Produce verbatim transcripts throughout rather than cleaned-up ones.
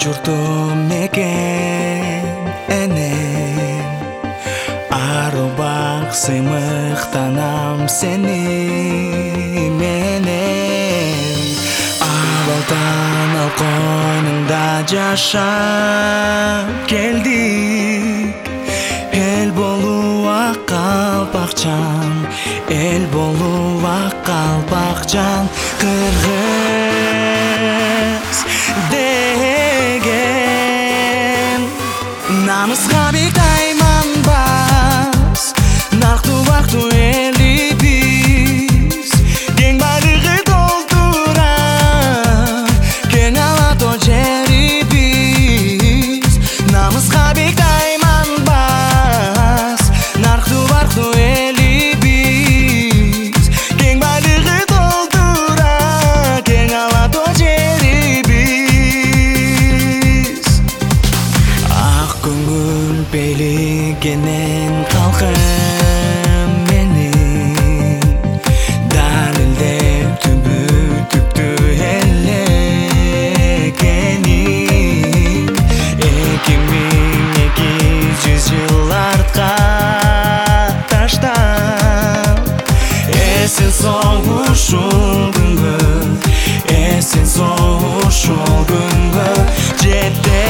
журтум некен энем арубак сыймыктанам сени менен абалдан ал койнуңда жашап келдик эл болууга калпакчан эл болууга калпакчан кыргыз деген намыска бек тайманбас нарктуу бактуу элибиз кең байлыгы толтура кең алатоо жерибиз намыска бек тайманбас нарктуу бактуу элибиз кең байлыгы толтура кең алатоо жерибиз ак көңүл бийлигенен калкым менин далилдеп түбүтүктүү эле экенин эки миң эки жүз жыл артка таштап эсин соң ушул күнгө эсин соң ушул күнгө жетте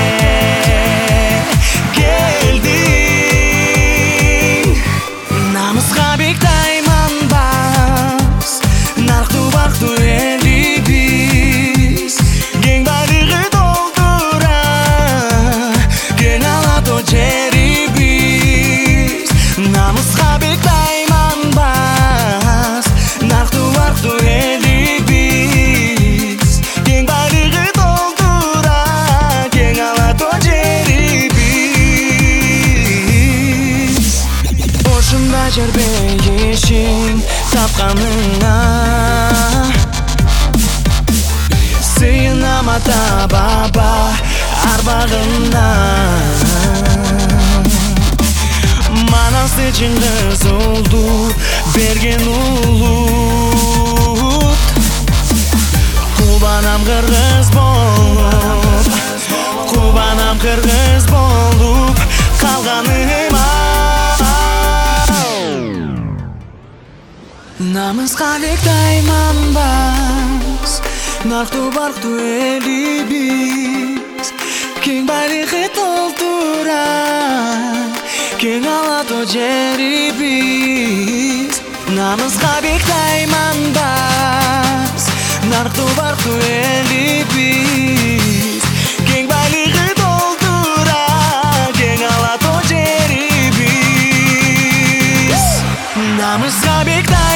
келдиң намыска бек тайманбас нарктуу бактуу элибиз кең байлыгы толтура кең алатоо жерибиз намыска бек тайманбас нарктуу бактуу элибиз кең байлыгы толтура кең алатоо жерибиз ушунда жербейишиң тапканыңа сыйынам ата баба арбагына манасы Чыңгыз улду берген улут кубанам кыргыз болуп кубанам кыргыз болуп калганыма намыска бек тайманбас нарктуу бактуу элибиз кең байлыгы толтура кең алатоо жерибиз намыска бек тайманбас нарктуу бактуу элибиз кең байлыгы толтура кең алатоо жерибиз намыска бек